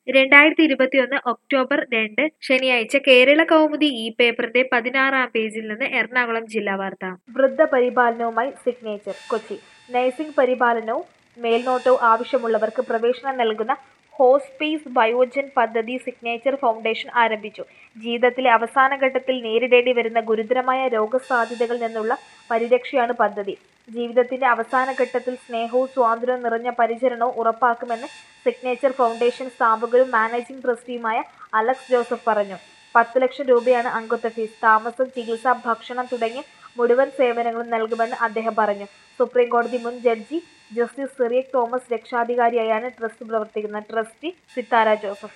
2021 October 2 ശനിയാഴ്ച കേരള കൗമുദി പേപ്പറിന്റെ 16-ാം പേജിൽ നിന്ന് എറണാകുളം ജില്ലാ വാർത്ത. വൃദ്ധപരിപാലനവുമായി സിഗ്നേച്ചർ കൊച്ചി. നഴ്സിംഗ് പരിപാലനവും മേൽനോട്ടവും ആവശ്യമുള്ളവർക്ക് പ്രവേശനം നൽകുന്ന ഹോസ്പീസ് വയോജൻ പദ്ധതി സിഗ്നേച്ചർ ഫൗണ്ടേഷൻ ആരംഭിച്ചു. ജീവിതത്തിലെ അവസാന ഘട്ടത്തിൽ നേരിടേണ്ടി വരുന്ന ഗുരുതരമായ രോഗസാധ്യതകളിൽ നിന്നുള്ള പരിരക്ഷയാണ് പദ്ധതി. ജീവിതത്തിന്റെ അവസാന ഘട്ടത്തിൽ സ്നേഹവും സ്വാതന്ത്ര്യവും നിറഞ്ഞ പരിചരണവും ഉറപ്പാക്കുമെന്ന് സിഗ്നേച്ചർ ഫൗണ്ടേഷൻ സ്ഥാപകരും മാനേജിംഗ് ട്രസ്റ്റിയുമായ അലക്സ് ജോസഫ് പറഞ്ഞു. 10 ലക്ഷം രൂപയാണ് അംഗത്വ ഫീസ്. താമസം, ചികിത്സ, ഭക്ഷണം തുടങ്ങിയ മുഴുവൻ സേവനങ്ങളും നൽകുമെന്ന് അദ്ദേഹം പറഞ്ഞു. സുപ്രീം കോടതി മുൻ ജഡ്ജി ജസ്റ്റിസ് സിറിയക് തോമസ് രക്ഷാധികാരിയായാണ് ട്രസ്റ്റ് പ്രവർത്തിക്കുന്നത്. Trustee Sithara Joseph.